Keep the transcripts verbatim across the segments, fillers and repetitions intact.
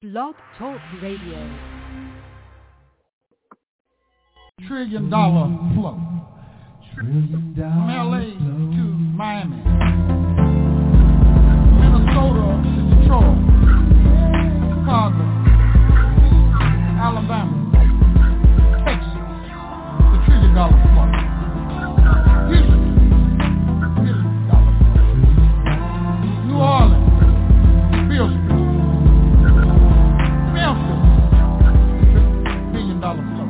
Blog Talk Radio. Trillion dollar flow. From L A to Miami, Minnesota to Detroit, Chicago, Alabama, Texas, the trillion dollar flow. Houston, trillion dollar flow. New Orleans, Beale Street, Memphis, trillion dollar flow.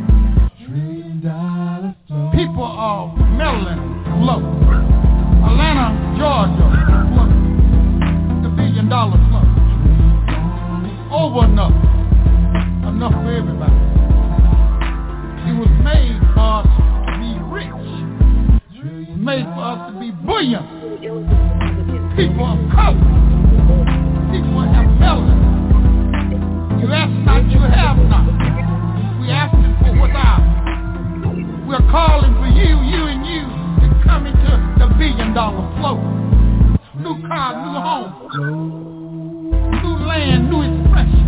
People of Maryland, flow. Atlanta, Georgia, flow. The billion dollar flow. Over enough. Enough for everybody. It was made for us to be rich. It was made for us to be buoyant. People of color. People of Maryland. You ask not, you have not. We asking for what's ours. We're calling for you, you and you, to come into the billion dollar flow. New car, new home, new land, new expression,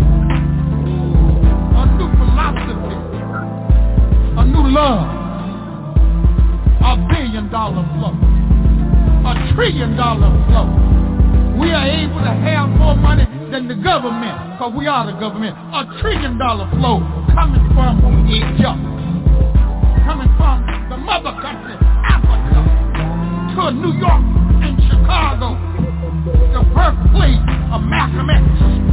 a new philosophy, a new love, a billion dollar flow, a trillion dollar flow. We are able to have more money than the government, because we are the government. A trillion dollar flow coming from Egypt. Coming from the mother country, Africa, to New York and Chicago, the birthplace of Malcolm X.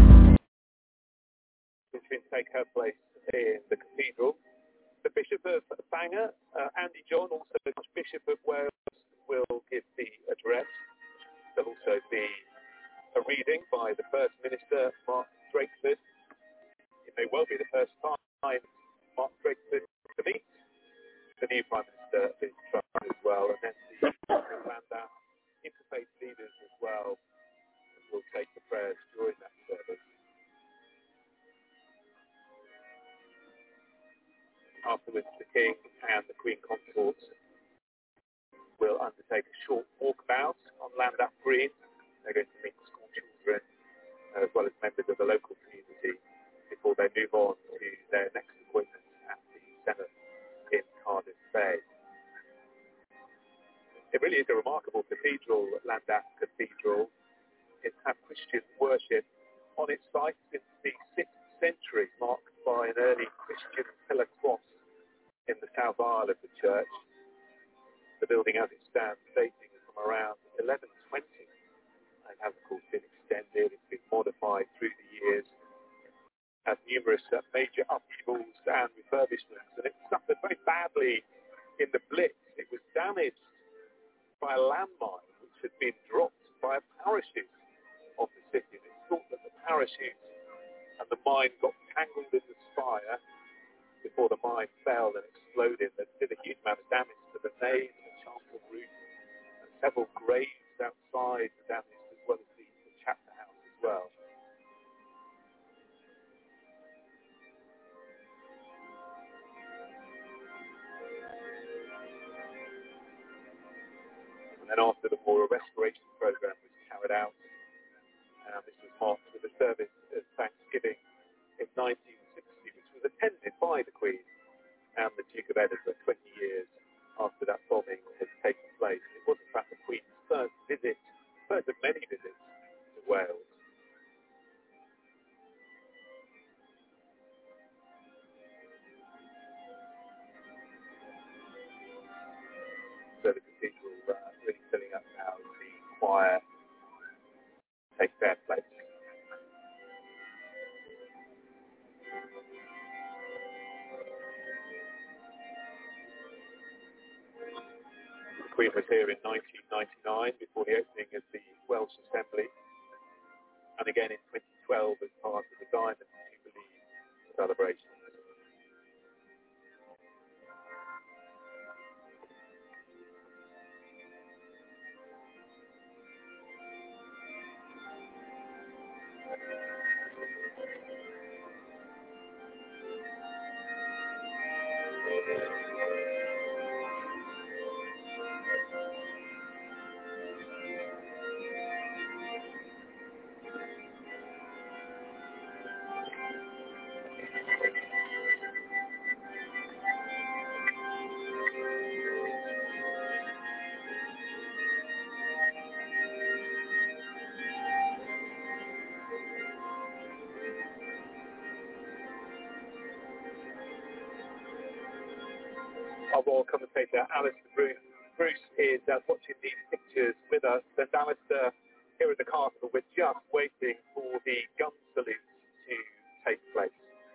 She's going to take her place in the cathedral. The Bishop of Bangor, uh, Andy John, also the Bishop of Wales, will give the address. There'll also be a reading by the First Minister, Mark Drakeford. It may well be the first time Mark Drakeford to meet the new Prime Minister, Liz Truss, as well, and then the Landau interfaith leaders as well will take the prayers during that service. Afterwards, the King and the Queen Consorts will undertake a short walkabout on Lambeth Green. They're going to meet school children as well as members of the local community before they move on to their next appointment at the Senate in Cardiff Bay. It really is a remarkable cathedral, Lambeth Cathedral. It's had Christian worship on its site since the sixth century, marked by an early Christian pillar cross in the south aisle of the church. The building as it stands dating from around eleven twenty and has of course been extended. It's been modified through the years as numerous uh, major upheavals and refurbishments, and it suffered very badly in the Blitz. It was damaged by a landmine which had been dropped by a parachute of the city. And it's thought that the parachute and the mine got tangled in the spire before the mine fell and exploded. There did a huge amount of damage to the nave and the chancel roof, and several graves outside were damaged, as well as the, the chapter house as well. And then after the war, a restoration program was carried out. And this was marked with a service of Thanksgiving in nineteen sixty, which was attended by the Queen and the Duke of Edinburgh twenty years after that bombing had taken place. It was in fact the Queen's first visit, first of many visits to Wales. So the cathedral uh, really filling up now as the choir take their place. The Queen was here in nineteen ninety-nine before the opening of the Welsh Assembly, and again in twenty twelve as part of the Diamond Jubilee celebration. our royal commentator, Alistair Bruce. Bruce is uh, watching these pictures with us, and Alistair, here at the castle, we're just waiting for the gun salute to take place.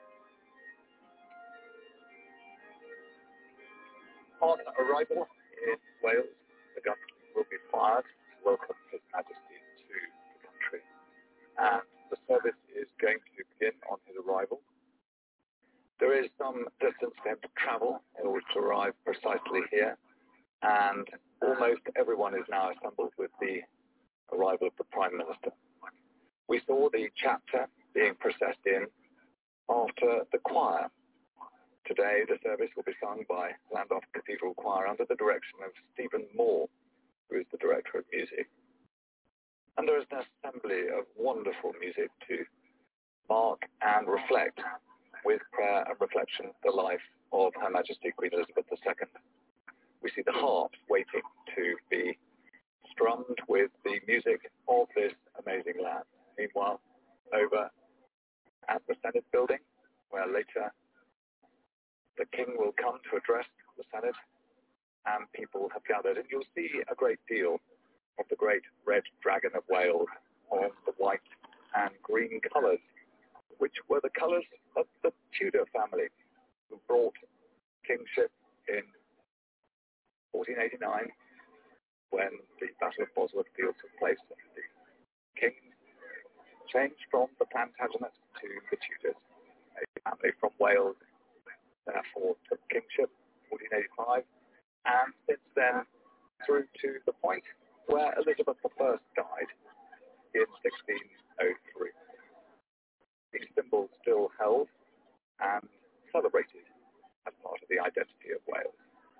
On arrival in Wales, the gun will be fired to welcome His Majesty to the country, and the service is going to begin on his arrival. There is some distance for him to travel in order to arrive precisely here, and almost everyone is now assembled with the arrival of the Prime Minister. We saw the chapter being processed in after the choir. Today, the service will be sung by Llandaff Cathedral Choir under the direction of Stephen Moore, who is the Director of Music. And there is an assembly of wonderful music to mark and reflect, with prayer and reflection, the life of Her Majesty Queen Elizabeth the Second. We see the harps waiting to be strummed with the music of this amazing land. Meanwhile, over at the Senate building, where later the King will come to address the Senate, and people have gathered. And you'll see a great deal of the great red dragon of Wales on the white and green colours, which were the colours of the Tudor family, who brought kingship in fourteen eighty-nine, when the Battle of Bosworth Field took place, and the king changed from the Plantagenets to the Tudors. A family from Wales therefore took kingship in fourteen eighty-five, and since then through to the point where Elizabeth the First died in sixteen oh three. These symbols still held and celebrated as part of the identity of Wales.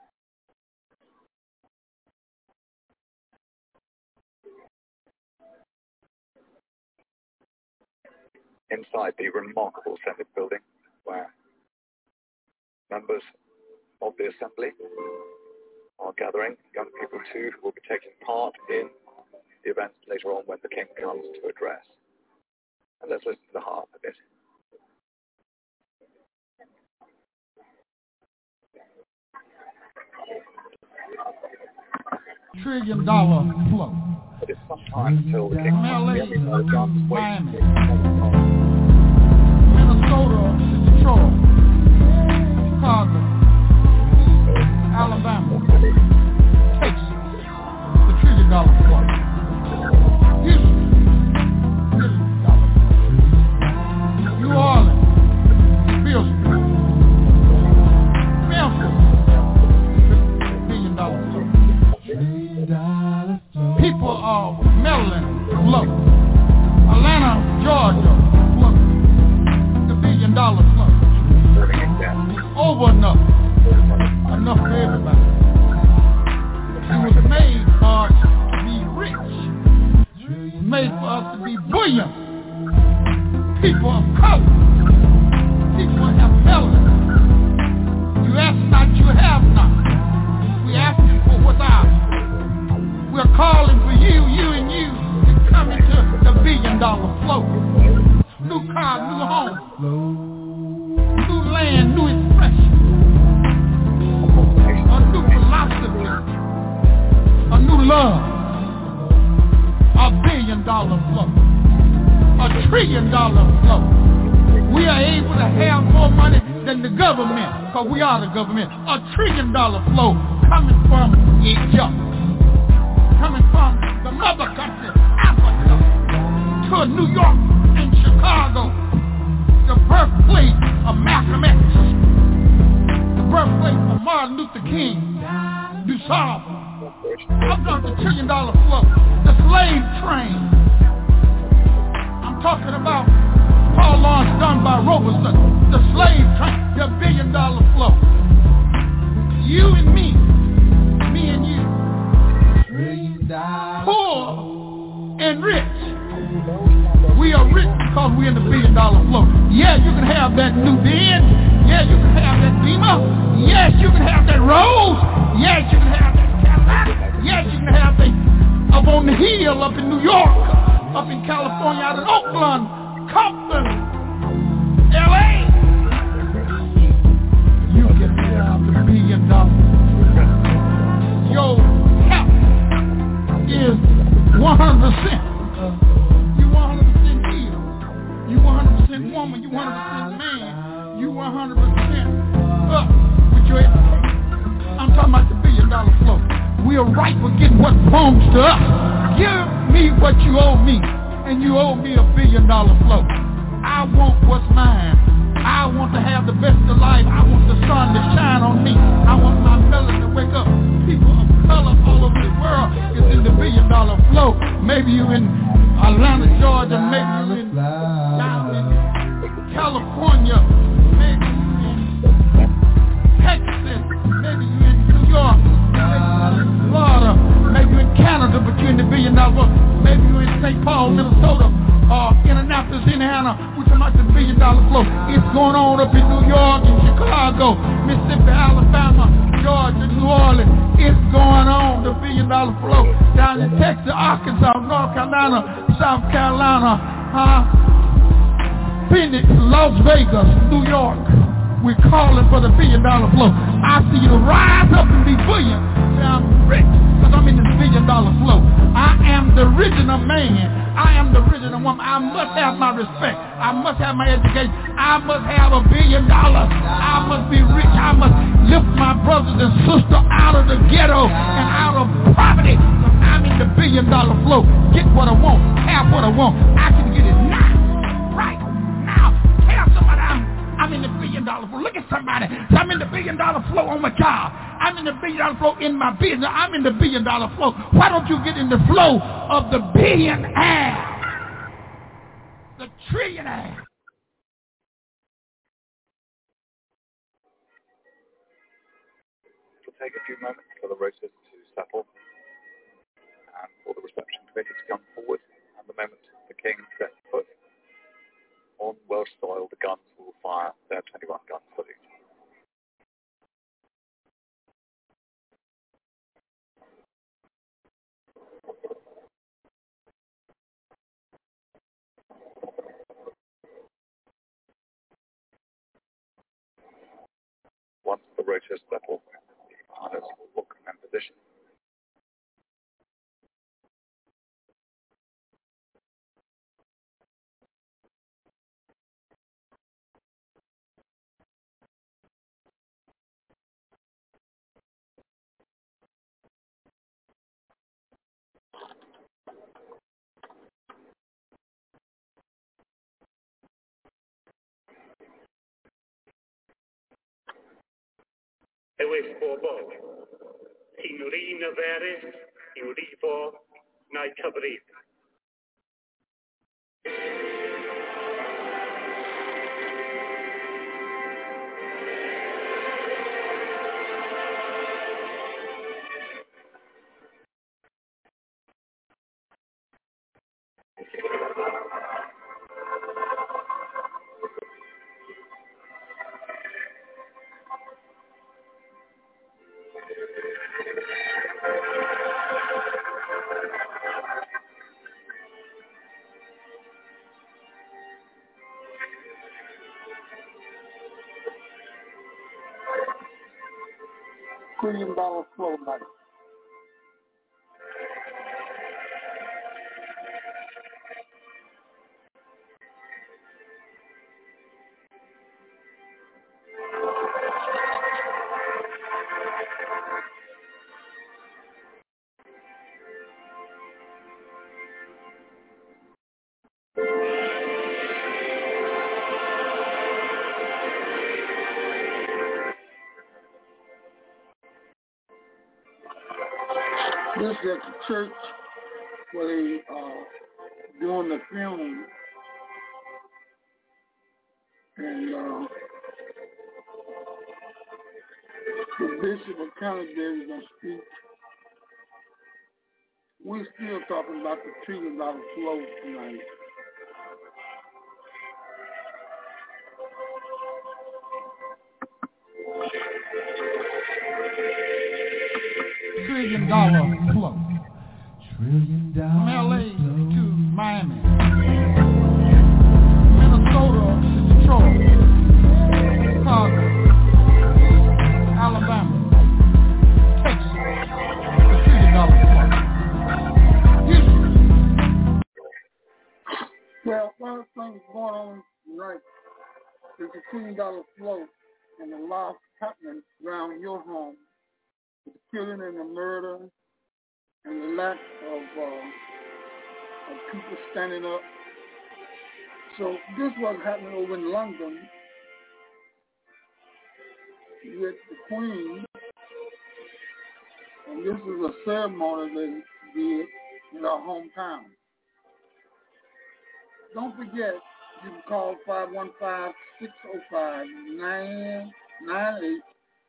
Inside the remarkable Senate building, where members of the Assembly are gathering, young people too, who will be taking part in the events later on when the King comes to address. And let's listen to the harp a bit. Trillion dollar flow. But it's some time until the King comes. We only know John's Miami, Minnesota, Detroit, Chicago, Alabama, Texas, the trillion dollar flow. Houston, trillion dollar flow. New Orleans, Billsboro, Memphis, billion dollar flow. People of Maryland flow. Atlanta, Georgia flow. The billion dollar flow. Over enough. Enough for everybody. It was made for us to be rich. Made for us to be buoyant. People of color. People of melanin. You ask not, you have not. We ask you for what's ours. We're calling for you, you and you, to come into the billion dollar flow. New car, new home. New land, new expression. A new philosophy. A new love. A billion dollar flow. A trillion dollar flow. We are able to have more money than the government, because we are the government. A trillion dollar flow coming from Egypt, coming from the mother country, Africa, to New York and Chicago, the birthplace of Malcolm X, the birthplace of Martin Luther King, DuSable. I'm talking the trillion dollar flow, the slave train. I'm talking about Paul Laurence Dunbar Robertson, the slave train, the billion dollar flow. You and me, me and you, poor and rich. We are rich because we're in the billion dollar flow. Yeah, you can have that new Benz. Yeah, you can have that Beamer. Yes, you can have that Rolls. Yes, you can have that Cadillac. Yes, you can have that up on the hill, up in New York, up in California, out in Oakland, Compton, L A. You can have the billion dollar percent woman, you one hundred percent man, you one hundred percent up with your education. I'm talking about the billion dollar flow. We are right for getting what belongs to us. Give me what you owe me, and you owe me a billion dollar flow. I want what's mine. I want to have the best of life. I want the sun to shine on me. I want my melanin to wake up. People of color all over the world is in the billion dollar flow. Maybe you in Atlanta, Georgia. Maybe you in down in California. Maybe you in Texas. Maybe you in New York. Maybe you in Florida. Maybe you in Canada, but you're in the billion dollar flow. Maybe you in Saint Paul, Minnesota. Uh, Indianapolis, Indiana, we're talking about the billion dollar flow. It's going on up in New York and Chicago, Mississippi, Alabama, Georgia, New Orleans. It's going on, the billion dollar flow. Down in Texas, Arkansas, North Carolina, South Carolina, uh, Phoenix, Las Vegas, New York. We're calling for the billion dollar flow. I see you rise up and be billion. I'm rich because I'm in this billion dollar flow. I am the original man. I am the original woman. I must have my respect. I must have my education. I must have a billion dollars. I must be rich. I must lift my brothers and sisters out of the ghetto and out of poverty. Because I'm in the billion dollar flow. Get what I want. Have what I want. I can get it now. Right now. Tell somebody I'm I'm in the billion dollar flow. Look at somebody. I'm in the billion dollar flow on my job. I'm in the billion dollar flow in my business. I'm in the billion dollar flow. Why don't you get in the flow of the billionaire? The trillionaire. It'll take a few moments for the roses to settle and for the reception committee to come forward. And the moment the king sets foot on Welsh soil, the guns will fire their twenty-one gun salute. Once the rotors settle, the pilots will look in position. Ewis bobl, sy'n rin yferus i'w rifo neu cyfrif. Billion dollar flow night. This is at the church where they uh doing the funeral, and uh, the bishop of Canterbury is gonna speak. We're still talking about the trillion dollar flow tonight. Trillion dollar flow. Trillion dollar from L A flow to Miami, Minnesota to Detroit, Chicago, Alabama, Texas. The trillion dollar flow. Houston. Well, one of the things going on tonight, there's a fifteen dollar float and a lot happening around your home. The killing and the murder and the lack of, uh, of people standing up. So this was happening over in London with the Queen, and this is a ceremony they did in our hometown. Don't forget, you can call five one five, six oh five, nine nine eight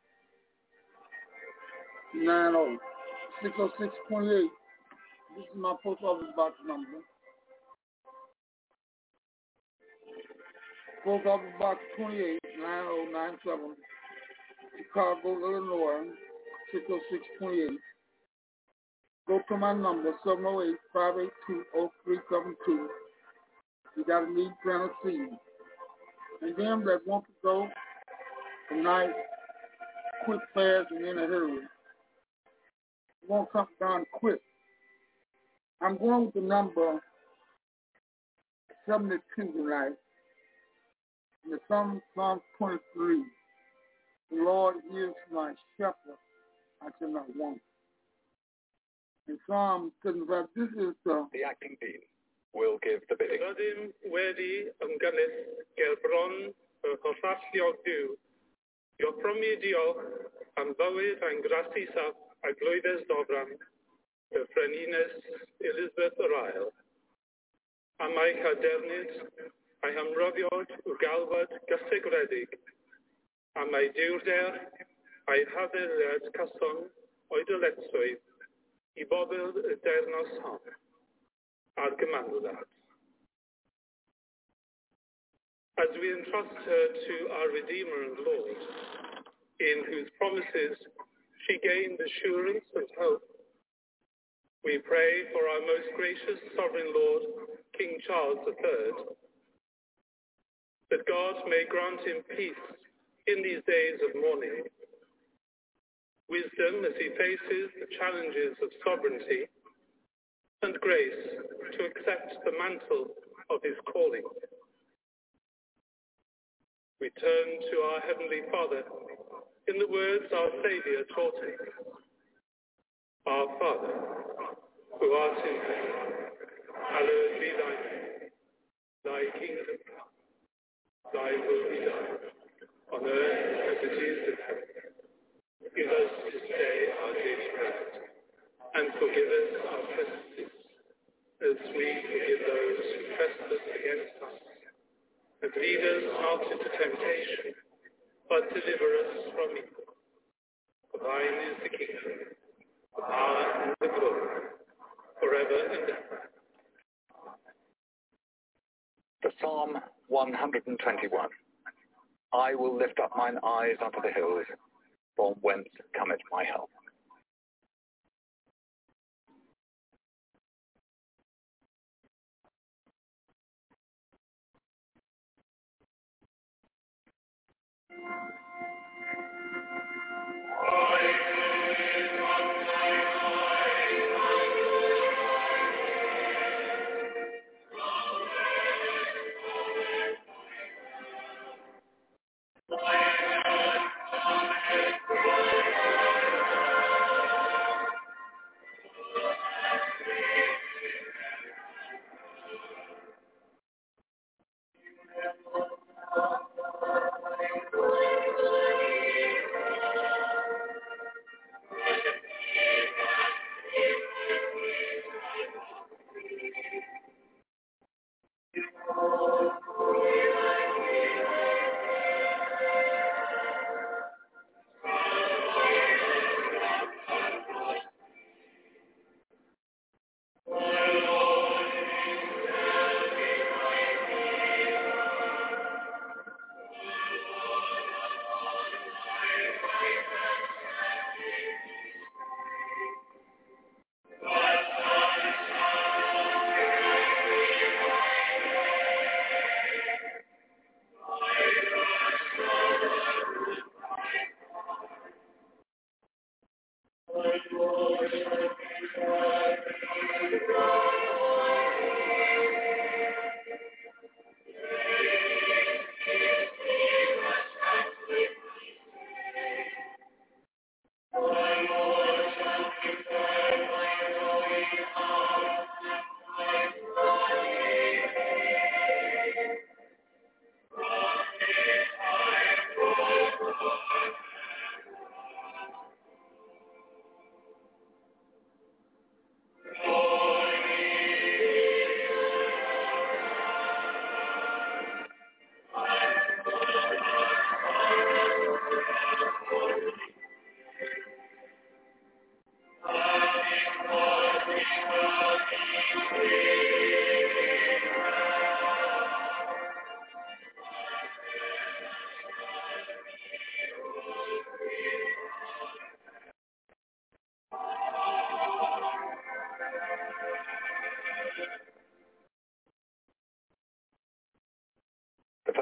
nine oh, six oh six, twenty-eight. This is my post office box number. Post office box twenty-eight, nine oh nine seven, Chicago, Illinois, six oh six, twenty-eight. Go to my number, seven oh eight, five eight two, oh three seven two. You got to need plant a seed. And them that want to go tonight, quick, fast, and in a hurry. You want something done quick. I'm going with the number seventy-two tonight. In the Psalm, Psalm twenty-three. The Lord is my shepherd, I shall not want. In Psalm seventy-five, this is the... The acting dean will give the bidding. Rydym wedi ymgynnull ger bron y hollallio Duw, i ofromi diolch am fywyd a'n grasisaf a glwyddes dofran, y Frenhines Elizabeth yr Ail, am ei chadernid a'i hymroddiad o galfod gysegredig, am ei diwrder a'i hadduriad cyson o'i dyletswydd i bobl y dernos hon. Our Commander. As we entrust her to our Redeemer and Lord, in whose promises she gained assurance and hope, we pray for our most gracious Sovereign Lord, King Charles the Third, that God may grant him peace in these days of mourning, wisdom as he faces the challenges of sovereignty, and grace to accept the mantle of his calling. We turn to our Heavenly Father in the words our Saviour taught us. Our Father, who art in heaven, hallowed be thy name. Thy kingdom come, thy will be done, on earth as it is in heaven. Give us this day our daily bread, and forgive us our trespasses, as we forgive those who trespass against us. And lead us not into temptation, but deliver us from evil. For thine is the kingdom, the power, and the glory, forever and ever. The Psalm one twenty-one. I will lift up mine eyes unto the hills, from whence cometh my help.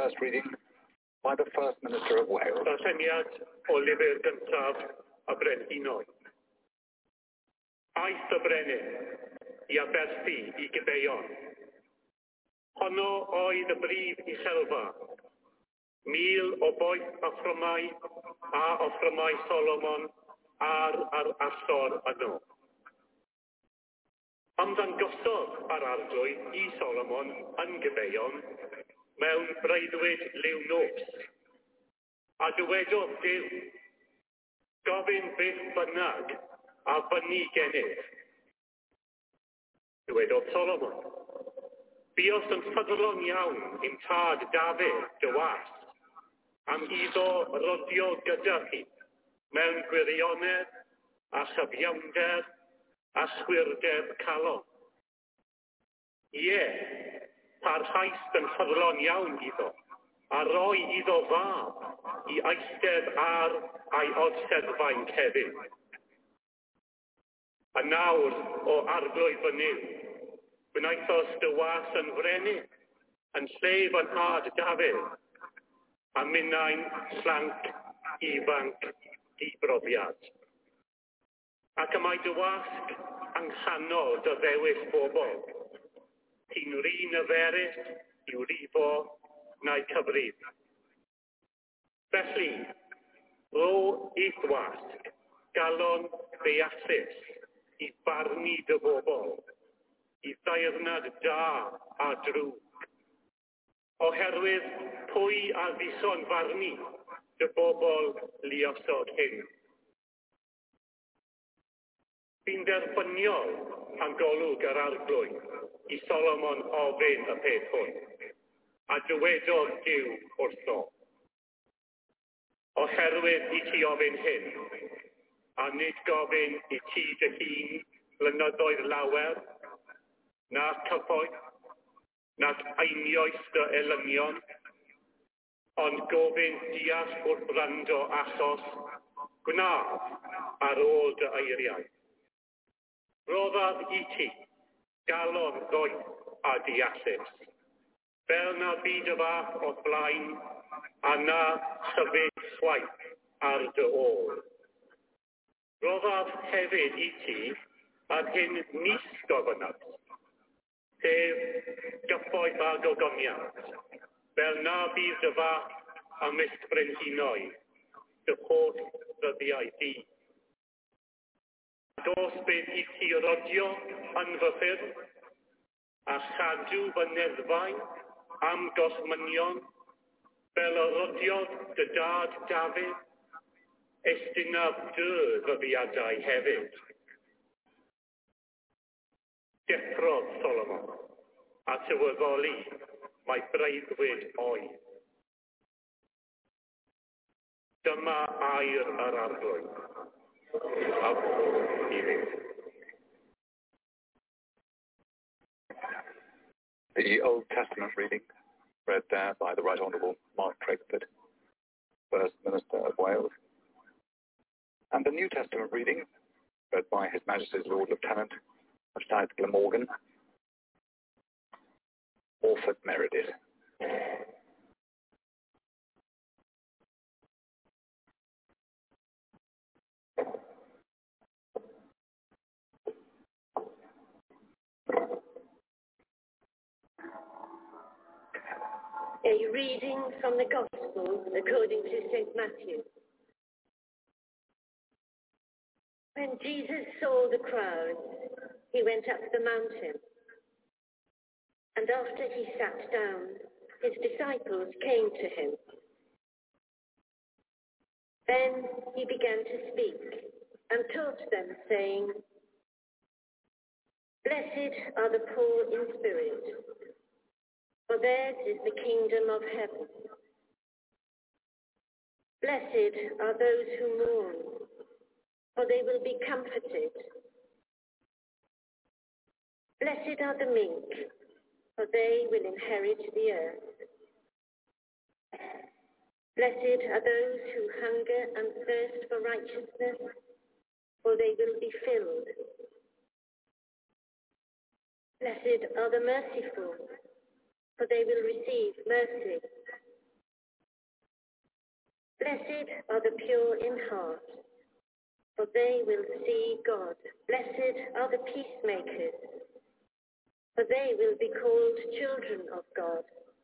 first reading by the First Minister of Wales. Darlleniad o lyfr gyntaf y Brenhinol. Aeth y brenin i aberthu i Gibeon. Honno oedd y brif Iselfa. Mil o boeth offrymau a offrymau Solomon ar ar allor yno. Ymddangosodd ar arglwydd i Solomon yn Gibeon mewn breuddwyd liw nos. A dywedodd Duw, gofyn beth bynnag a fyny gennyf. Dywedodd Solomon, buos yn ffyddlon iawn i'n tad Dafydd dy was, am iddo roddio gyda chi mewn gwirionedd a chyfiawnder a chwirdeb calon. Ie, parhaus yn ffyddlon iawn iddo, a roi iddo fab i eistedd ar ei odseddfaen cefn. A nawr o arglwydd fy niw, gwnaethos dy was yn frenin, yn llef yn had Dafydd, a minnau'n slanc ifanc dibrofiad. Ac y mae dy wasg yng nghanol dy ddewis bobl. Ti'n rin y ferus i'w rifo neu cyfrif. Felly, ro eith wasg galon ddeallus i barnu dy bobl, i ddairnad da a drwg. Oherwydd pwy a ddiso'n farnu dy bobl luosod hyn. Fi'n dderbyniol pan golwg yr arglwydd i Solomon ofyn y peth hwn, a dywedodd Duw wrtho. Oherwydd i ti ofyn hyn, a nid gofyn i ti dy hun blynyddoedd lawer, na cyfoeth, nac einioes dy elynion, ond gofyn deall wrth wrando achos, gwnaf ar ôl dy eiriau. Roddaf i ti, galon ddoeth a deallus, fel na byd y fath o blaen, a na sefyll chwaith ar dy ôl. Roddaf hefyd i ti ar hyn nis gofynaf, sef gyffoeth a gogoniant, fel na bydd y fath a mysg brenhinoi, dy holl ddyddiau di. Dos bydd i ti rodio yn fy ffyrdd, a chadw fy neddfau am gosmynion, fel y rodiodd dy dad Dafydd, estynaf dy ddyddiadau hefyd. Deffrodd Solomon, a tywyddoli mae breuddwyd oedd. Dyma air yr arglwydd. The Old Testament reading, read there by the Right Honourable Mark Drakeford, First Minister of Wales, and the New Testament reading, read by His Majesty's Lord Lieutenant of South Glamorgan, Orford Meredith. A reading from the Gospel according to Saint Matthew. When Jesus saw the crowds, he went up the mountain. And after he sat down, his disciples came to him. Then he began to speak and taught them, saying, Blessed are the poor in spirit, for theirs is the kingdom of heaven. Blessed are those who mourn, for they will be comforted. Blessed are the meek, for they will inherit the earth. Blessed are those who hunger and thirst for righteousness, for they will be filled. Blessed are the merciful, for they will receive mercy. Blessed are the pure in heart, for they will see God. Blessed are the peacemakers, for they will be called children of God.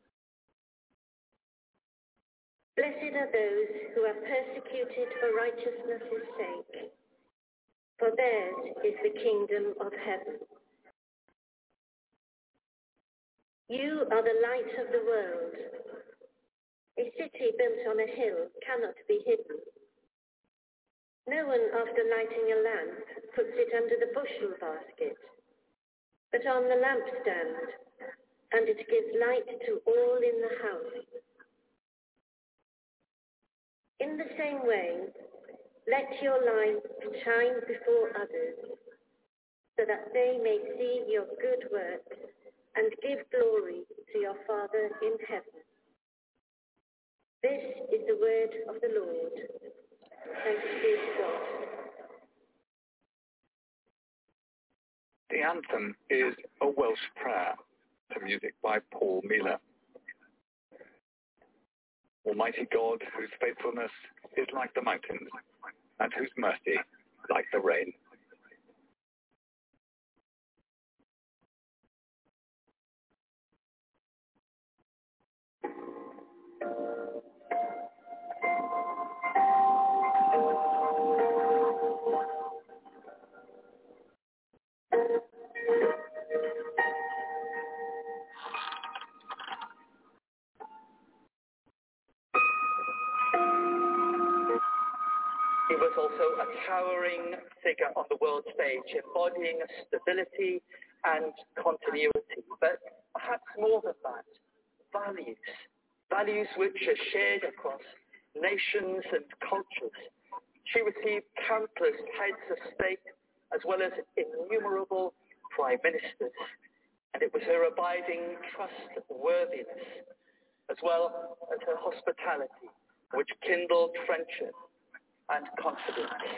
Blessed are those who are persecuted for righteousness' sake, for theirs is the kingdom of heaven. You are the light of the world. A city built on a hill cannot be hidden. No one, after lighting a lamp, puts it under the bushel basket, but on the lampstand, and it gives light to all in the house. In the same way, let your light shine before others, so that they may see your good works and give glory to your Father in heaven. This is the word of the Lord. Thanks be to God. The anthem is a Welsh prayer to music by Paul Miller. Almighty God, whose faithfulness is like the mountains, and whose mercy like the rain. He was also a towering figure on the world stage, embodying stability and continuity. But perhaps more than that, values. Values which are shared across nations and cultures. She received countless heads of state as well as innumerable prime ministers. And it was her abiding trustworthiness as well as her hospitality which kindled friendship and confidence.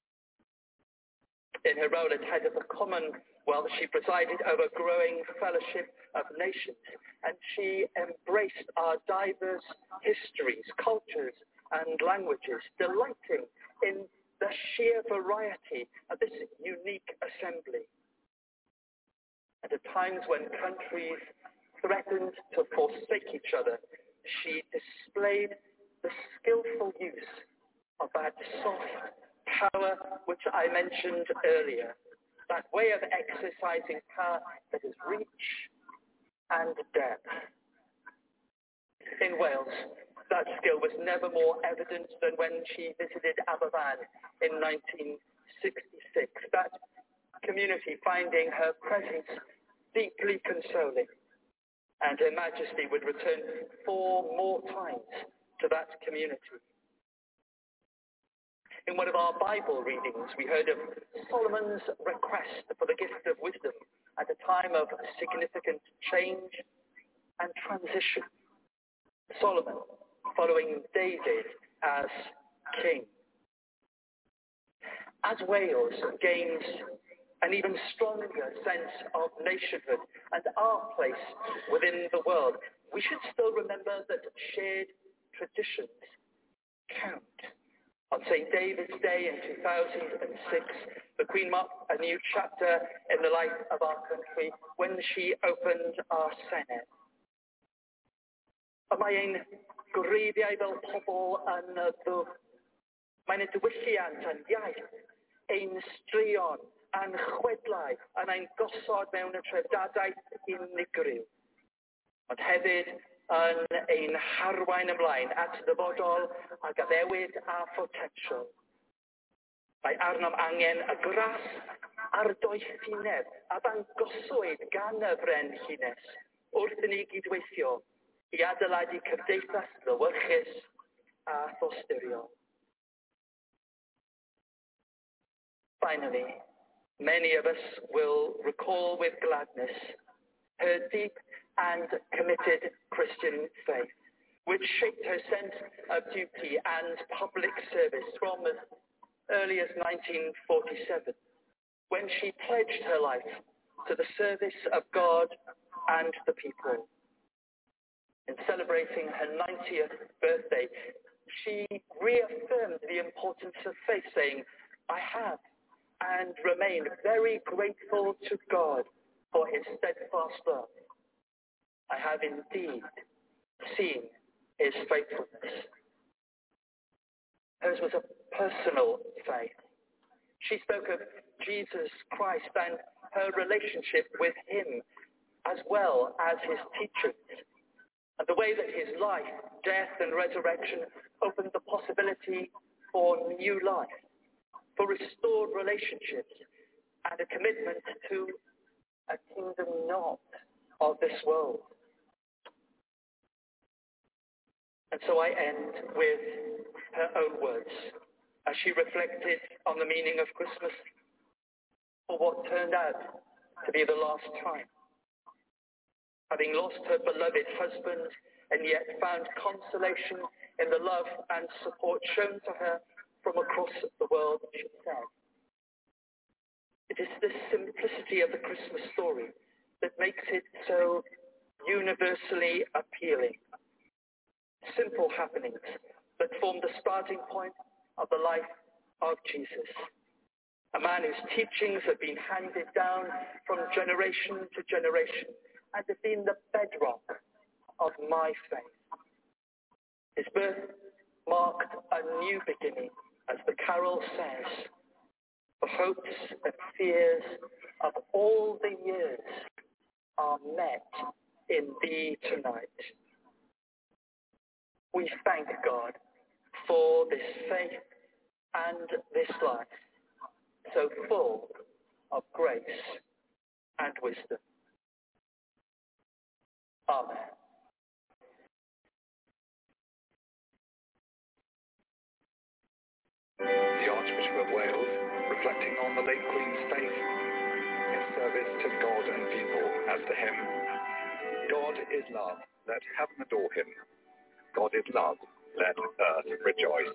In her role as head of the Commonwealth, she presided over a growing fellowship of nations, and she embraced our diverse histories, cultures, and languages, delighting in the sheer variety of this unique assembly. And at times when countries threatened to forsake each other, she displayed the skillful use of that soft power which I mentioned earlier, that way of exercising power that is reach and depth. In Wales, that skill was never more evident than when she visited Aberfan in nineteen sixty-six, that community finding her presence deeply consoling, and Her Majesty would return four more times to that community. In one of our Bible readings, we heard of Solomon's request for the gift of wisdom at a time of significant change and transition. Solomon following David as king. As Wales gains an even stronger sense of nationhood and our place within the world, we should still remember that shared traditions count. On Saint David's Day in two thousand six, the Queen marked a new chapter in the life of our country when she opened our Senedd. Y mae ein gwreiddiau fel pobl yn y ddwf. Mae'n y diwylliant yn iaith, ein straeon, a'n chwedlau, a'n ein gosod mewn y trefdadaeth unigryw. Ond hefyd yn ein harwain ymlaen at ddyfodol a gaddewid a photensial. Mae arnom angen y gras a'r doethineb a ddangoswyd gan y bren llinell wrth i ni gydweithio i adeiladu cymdeithas ddywyrchus a thosturiol. Finally, many of us will recall with gladness her deep and committed Christian faith, which shaped her sense of duty and public service from as early as nineteen forty-seven, when she pledged her life to the service of God and the people. In celebrating her ninetieth birthday, she reaffirmed the importance of faith, saying, I have and remain very grateful to God for his steadfast love. I have indeed seen his faithfulness. Hers was a personal faith. She spoke of Jesus Christ and her relationship with him, as well as his teachings, and the way that his life, death, and resurrection opened the possibility for new life, for restored relationships, and a commitment to a kingdom not of this world. And so I end with her own words as she reflected on the meaning of Christmas for what turned out to be the last time. Having lost her beloved husband and yet found consolation in the love and support shown to her from across the world, she said, it is this simplicity of the Christmas story that makes it so universally appealing. Simple happenings that form the starting point of the life of Jesus. A man whose teachings have been handed down from generation to generation and have been the bedrock of my faith. His birth marked a new beginning, as the carol says. The hopes and fears of all the years are met in thee tonight. We thank God for this faith and this life, so full of grace and wisdom. Amen. The Archbishop of Wales, reflecting on the late Queen's faith in service to God and people, as the hymn, God is love, let heaven adore him. God is love, let earth rejoice.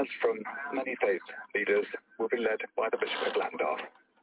prayers from many faith leaders will be led by the Bishop of Llandaff.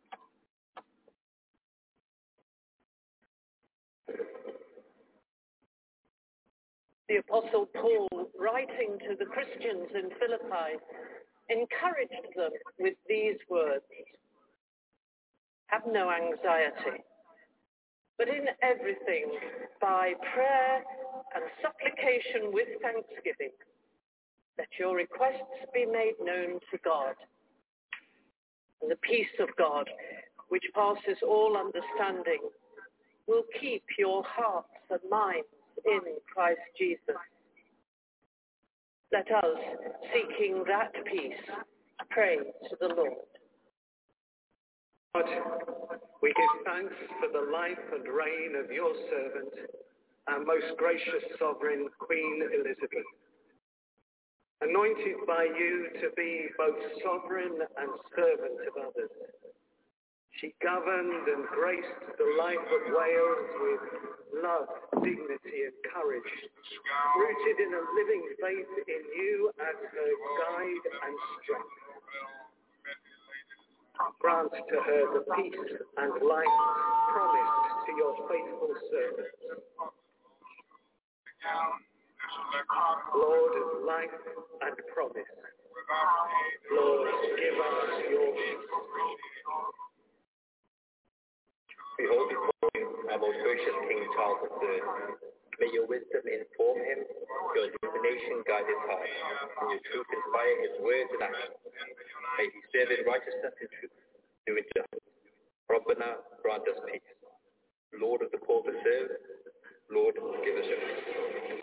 The Apostle Paul, writing to the Christians in Philippi, encouraged them with these words: "Have no anxiety, but in everything, by prayer and supplication with thanksgiving, let your requests be made known to God. And the peace of God, which passes all understanding, will keep your hearts and minds in Christ Jesus. Let us, seeking that peace, pray to the Lord." God, we give thanks for the life and reign of your servant, our most gracious sovereign, Queen Elizabeth. Anointed by you to be both sovereign and servant of others, she governed and graced the life of Wales with love, dignity and courage, rooted in a living faith in you as her guide and strength. Grant to her the peace and life promised to your faithful servants. Lord of life and promise, Lord, give us your peace. Behold before you, our most gracious King Charles the Third. May your wisdom inform him, your illumination guide his heart, and your truth inspire his words and actions. May he serve in righteousness and truth, doing justice. Rabbana, grant us peace. Lord of the call to serve, Lord, give us your peace.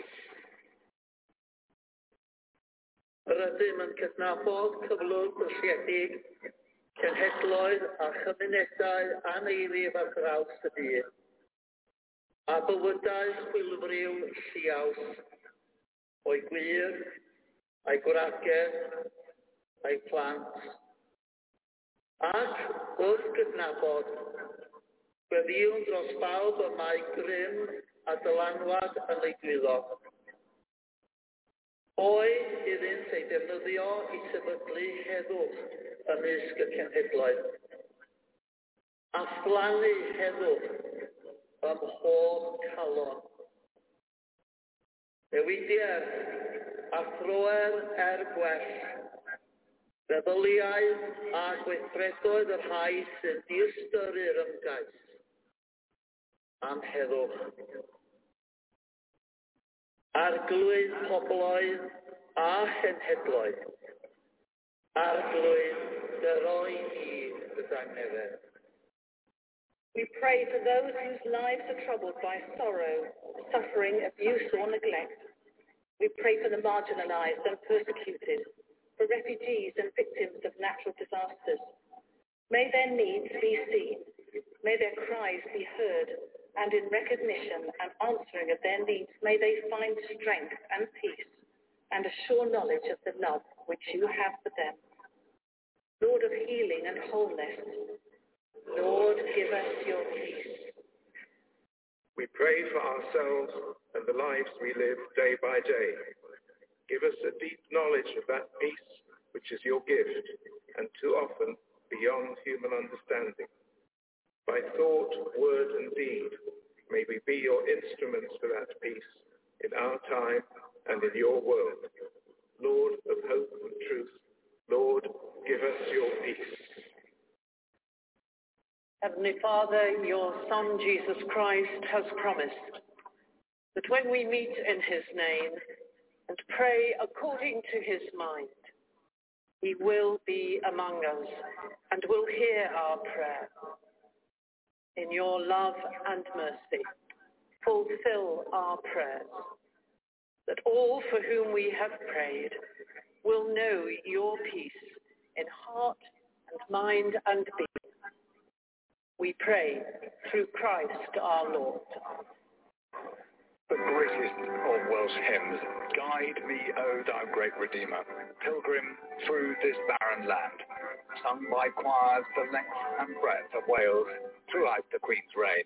Rydym yn cydnabod cyflwr gwysiedig, cenhedloedd a chymunedau aneilif ar draws y byd, a bywydau chwilfryw siaws, o'i gwir, a'i gwragedd, a'i plant, ac wrth gydnabod, gweddiwn dros bawb y mae grym a dylanwad yn ei dwylo. O'i iddynt ei defnyddio i sefydlu heddwch ymysg y cenhedloedd, a phlannu heddwch ym mhob calon. Newidiad a throer er gwell, feddyliau a gweithredoedd yr rhai sy'n diystyrru'r ymgais am heddwch. Arglwydd pobloedd a chenhedloedd, arglwydd dyroi ni gyda'n nefedd. We pray for those whose lives are troubled by sorrow, suffering, abuse or neglect. We pray for the marginalized and persecuted, for refugees and victims of natural disasters. May their needs be seen, may their cries be heard, and in recognition and answering of their needs, may they find strength and peace and a sure knowledge of the love which you have for them. Lord of healing and wholeness, Lord, give us your peace. We pray for ourselves and the lives we live day by day. Give us a deep knowledge of that peace which is your gift, and too often beyond human understanding. By thought, word, and deed, may we be your instruments for that peace in our time and in your world. Lord of hope and truth, Lord, give us your peace. Heavenly Father, your Son Jesus Christ has promised that when we meet in his name and pray according to his mind, he will be among us and will hear our prayer. In your love and mercy, fulfill our prayers, that all for whom we have prayed will know your peace in heart and mind and being. We pray through Christ our Lord. The greatest of Welsh hymns, Guide Me, O Thou Great Redeemer, Pilgrim Through This Barren Land, sung by choirs the length and breadth of Wales throughout the Queen's reign.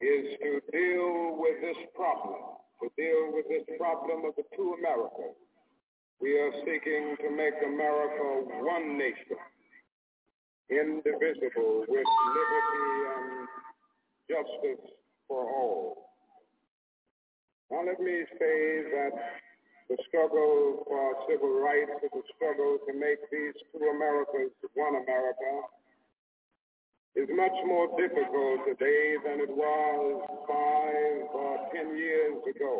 is to deal with this problem, to deal with this problem of the two Americas. We are seeking to make America one nation, indivisible, with liberty and justice for all. Now let me say that the struggle for civil rights is a struggle to make these two Americas one America is much more difficult today than it was five or ten years ago.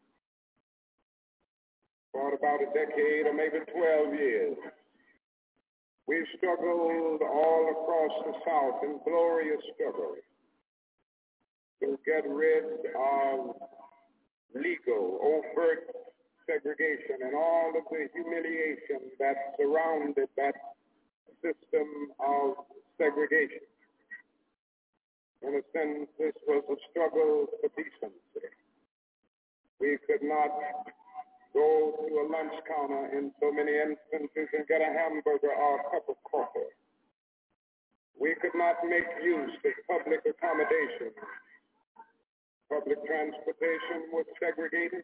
For about a decade or maybe twelve years, we've struggled all across the South in glorious struggle to get rid of legal, overt segregation and all of the humiliation that surrounded that system of segregation. In a sense, this was a struggle for decency. We could not go to a lunch counter in so many instances and get a hamburger or a cup of coffee. We could not make use of public accommodation. Public transportation was segregated.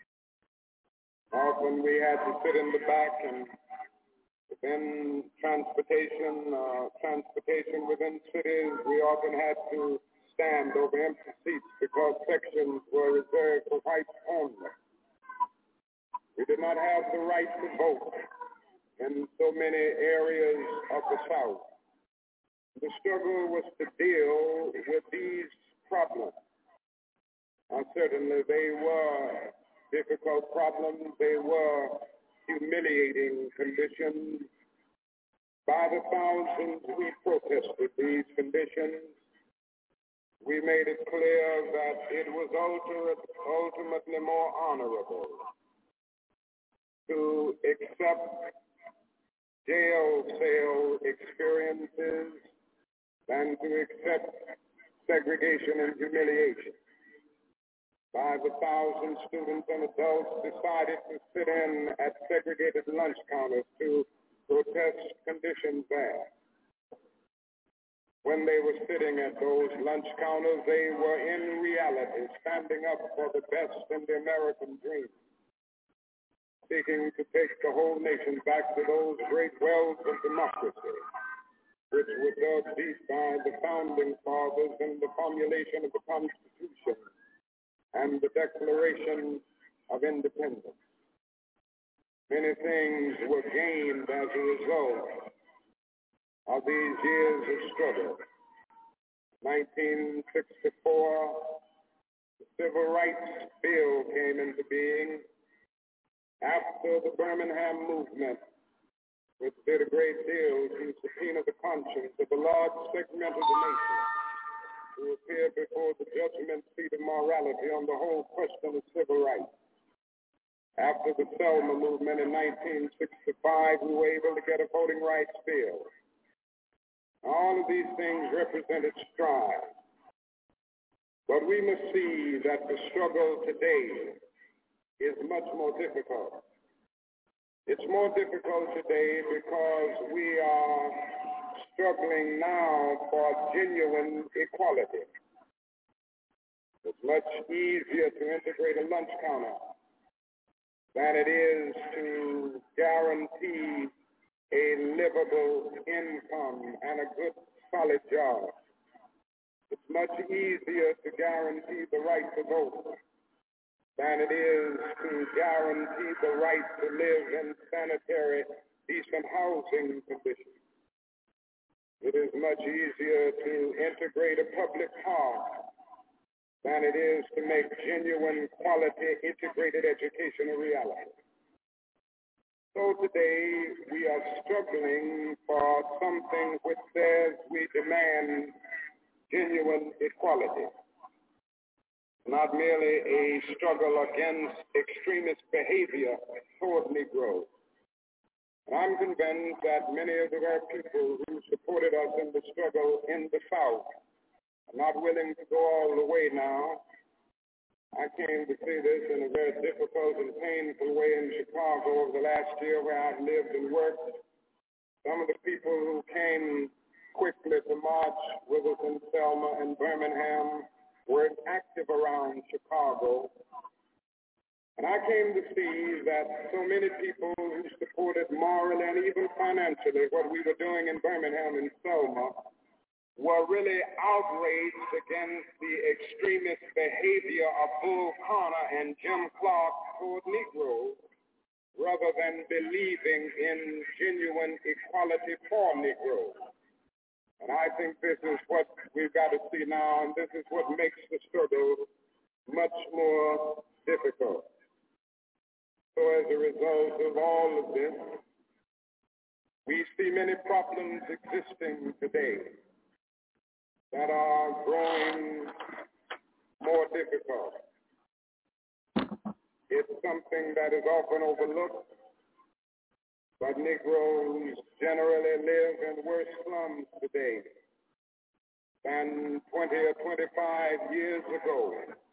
Often we had to sit in the back, and within transportation, uh, transportation within cities, we often had to stand over empty seats because sections were reserved for whites only. We did not have the right to vote in so many areas of the South. The struggle was to deal with these problems. Now, certainly they were difficult problems. They were humiliating conditions. By the thousands, we protested these conditions. We made it clear that it was ultimately more honorable to accept jail cell experiences than to accept segregation and humiliation. Five thousand students and adults decided to sit in at segregated lunch counters to protest conditions there. When they were sitting at those lunch counters, they were in reality standing up for the best in the American dream, seeking to take the whole nation back to those great wells of democracy, which were dug deep by the founding fathers in the formulation of the Constitution and the Declaration of Independence. Many things were gained as a result of these years of struggle. nineteen sixty-four, the Civil Rights Bill came into being after the Birmingham movement, which did a great deal to subpoena the conscience of a large segment of the nation to appear before the judgment seat of morality on the whole question of civil rights. After the Selma movement in nineteen sixty-five, we were able to get a voting rights bill. All of these things represented strides. But we must see that the struggle today is much more difficult. It's more difficult today because we are struggling now for genuine equality. It's much easier to integrate a lunch counter than it is to guarantee a livable income and a good, solid job. It's much easier to guarantee the right to vote than it is to guarantee the right to live in sanitary, decent housing conditions. It is much easier to integrate a public park than it is to make genuine, quality, integrated education a reality. So today we are struggling for something which says we demand genuine equality. Not merely a struggle against extremist behavior toward Negroes. And I'm convinced that many of the very people who supported us in the struggle in the South are not willing to go all the way now. I came to see this in a very difficult and painful way in Chicago over the last year where I've lived and worked. Some of the people who came quickly to march with us in Selma and Birmingham were active around Chicago. And I came to see that so many people who supported morally and even financially what we were doing in Birmingham and Selma were really outraged against the extremist behavior of Bull Connor and Jim Clark toward Negroes, rather than believing in genuine equality for Negroes. And I think this is what we've got to see now, and this is what makes the struggle much more difficult. So as a result of all of this, we see many problems existing today that are growing more difficult. It's something that is often overlooked, but Negroes generally live in worse slums today than twenty or twenty-five years ago.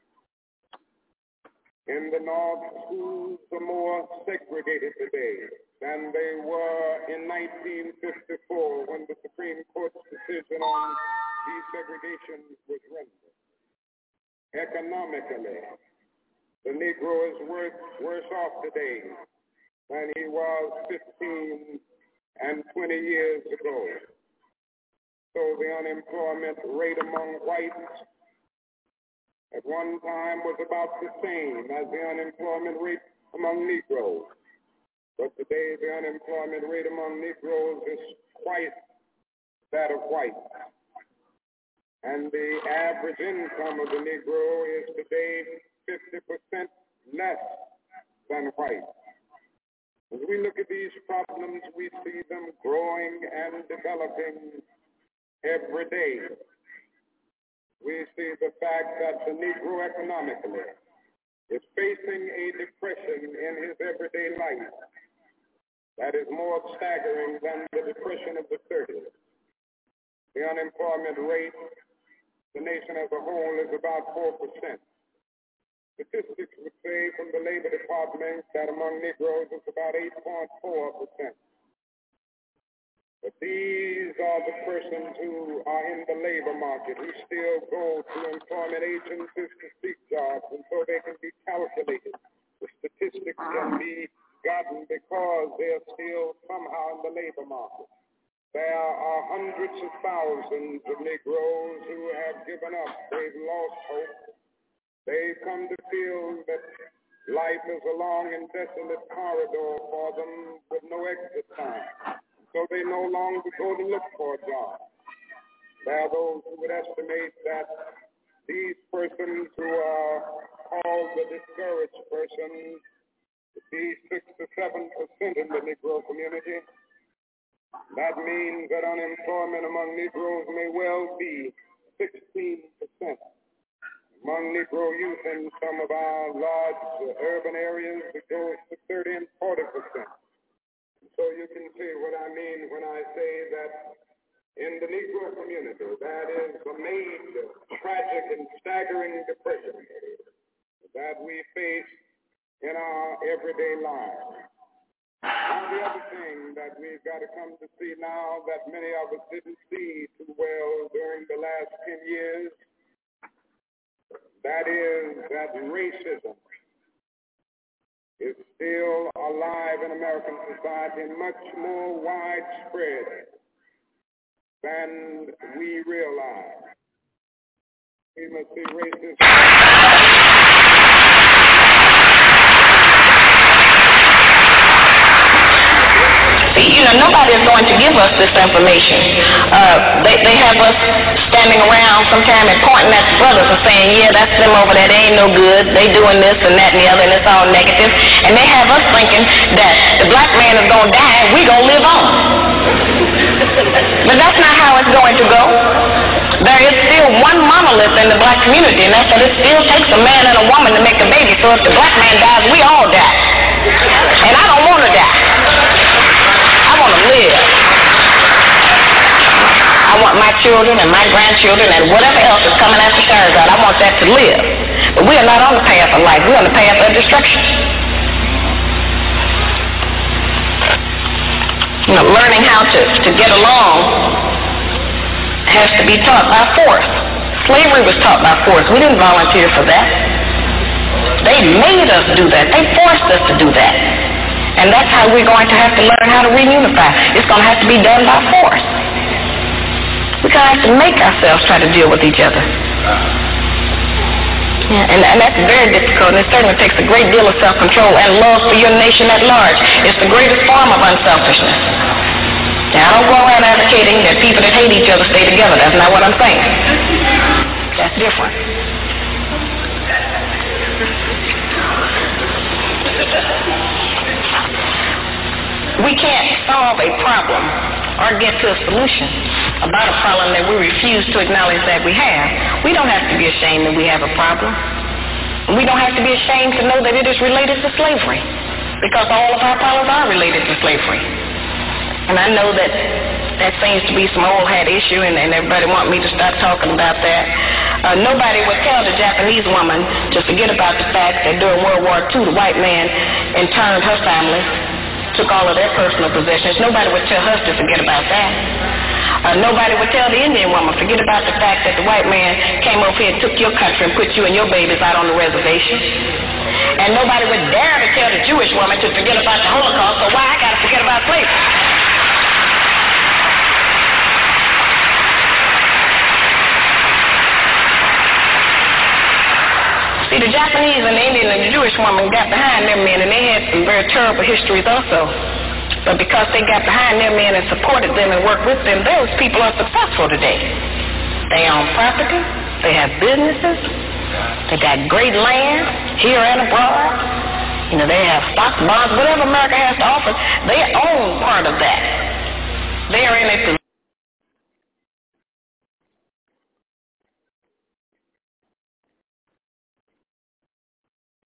In the North, schools are more segregated today than they were in nineteen fifty-four when the Supreme Court's decision on desegregation was rendered. Economically, the Negro is worse, worse off today than he was fifteen and twenty years ago. So the unemployment rate among whites at one time was about the same as the unemployment rate among Negroes. But today the unemployment rate among Negroes is twice that of whites. And the average income of the Negro is today fifty percent less than whites. As we look at these problems, we see them growing and developing every day. We see the fact that the Negro economically is facing a depression in his everyday life that is more staggering than the depression of the thirties. The unemployment rate, the nation as a whole, is about four percent. Statistics would say from the Labor Department that among Negroes it's about eight point four percent. But these are the persons who are in the labor market, who still go to employment agencies to seek jobs, and so they can be calculated. The statistics can be gotten because they're still somehow in the labor market. There are hundreds of thousands of Negroes who have given up. They've lost hope. They've come to feel that life is a long and desolate corridor for them with no exit sign. So they no longer go to look for a job. There are those who would estimate that these persons who are called the discouraged persons would be six to seven percent in the Negro community. That means that unemployment among Negroes may well be sixteen percent. Among Negro youth in some of our large uh, urban areas, it goes to thirty and forty percent. So you can see what I mean when I say that in the Negro community, that is a major, tragic, and staggering depression that we face in our everyday lives. Now, the other thing that we've got to come to see now that many of us didn't see too well during the last ten years, that is that racism is still alive in American society and much more widespread than we realize. We must see racism. See, you know, nobody is going to give us this information. Uh, they, they have us standing around sometime and pointing at the brothers and saying, yeah, that's them over there, they ain't no good, they doing this and that and the other, and it's all negative. And they have us thinking that the black man is going to die and we going to live on. But that's not how it's going to go. There is still one monolith in the black community, and that's that it still takes a man and a woman to make a baby. So if the black man dies, we all die. And I don't want to die. I want to live. I want my children and my grandchildren and whatever else is coming after God, I want that to live. But we are not on the path of life. We're on the path of destruction. You know, learning how to, to get along has to be taught by force. Slavery was taught by force. We didn't volunteer for that. They made us do that. They forced us to do that. And that's how we're going to have to learn how to reunify. It's going to have to be done by force. We're going to have to make ourselves try to deal with each other. Yeah, and, and that's very difficult, and it certainly takes a great deal of self-control and love for your nation at large. It's the greatest form of unselfishness. Now, I don't go around advocating that people that hate each other stay together. That's not what I'm saying. That's different. We can't solve a problem or get to a solution about a problem that we refuse to acknowledge that we have. We don't have to be ashamed that we have a problem. We don't have to be ashamed to know that it is related to slavery, because all of our problems are related to slavery. And I know that that seems to be some old hat issue, and, and everybody want me to stop talking about that. Uh, nobody would tell the Japanese woman to forget about the fact that during World War Two, the white man interned her family, took all of their personal possessions. Nobody would tell her to forget about that. Uh, nobody would tell the Indian woman, forget about the fact that the white man came over here and took your country and put you and your babies out on the reservation. And nobody would dare to tell the Jewish woman to forget about the Holocaust, so why I got to forget about slavery? See, the Japanese and the Indian and the Jewish woman got behind their men, and they had some very terrible histories also. But because they got behind their men and supported them and worked with them, those people are successful today. They own property, they have businesses, they got great land here and abroad. You know, they have stocks, bonds, whatever America has to offer, they own part of that. They are in a